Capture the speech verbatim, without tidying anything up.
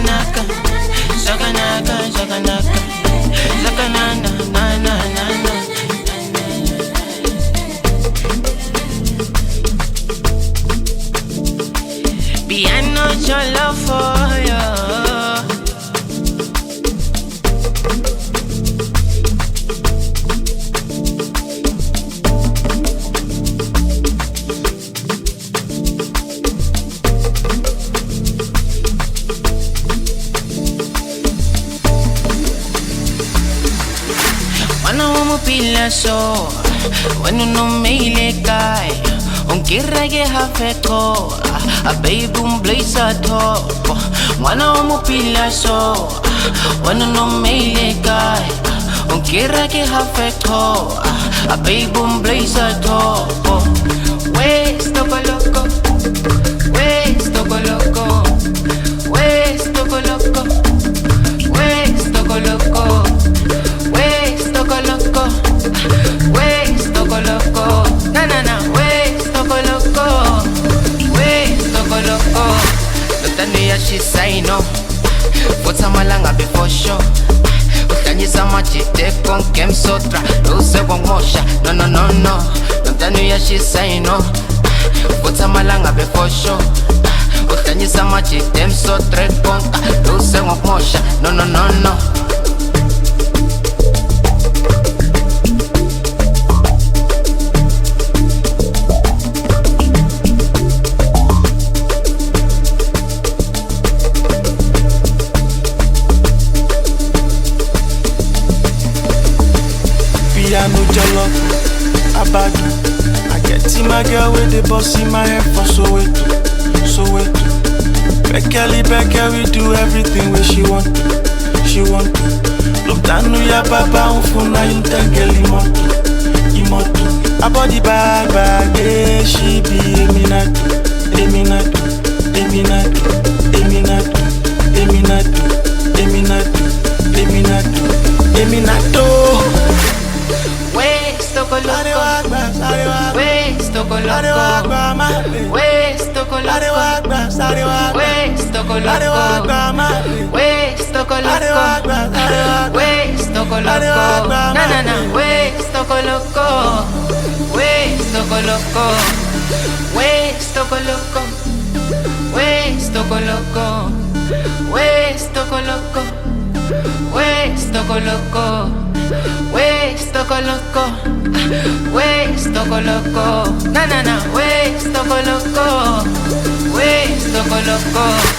shakanaka, shakanaka, shakanaka, shakanana, na na na na. Piano, your love for you. Wana umu pila so, wanu no meile kai, on kira ge hafeto, a baby um blaze top. Wana umu pila so, wanu no meile kai, on kira ge hafeto, a baby um blaze top. West toko loco, west toko loco, west toko loco, west toko loco. She say no, but I'm a langa before show. Utanyisa machite con kem sotra, lose con mosha. No no no no, Utanya she say no, but I'm a langa before show. Utanyisa machite sotra con lose con mosha. No no no no. Piano jollof, abadu. I get see my girl with the boss in my head for Soweto, Soweto. Bekele, Bekele, we do everything where she want to, she want to. Look down to ya baba, ufuna yintengeli imoto, imoto. A body bad, bad, yeah, she be eminatu, eminatu, eminatu, eminatu, eminatu, eminatu, eminatu, eminatu. West toko loco, West toko loco, West toko loco, West toko loco, West toko loco, West toko loco, na na na, West toko loco, West toko loco, West toko loco, West toko loco, West toko loco, West toko loco. West toko loco, West toko loco, na na na, West toko loco, West toko loco.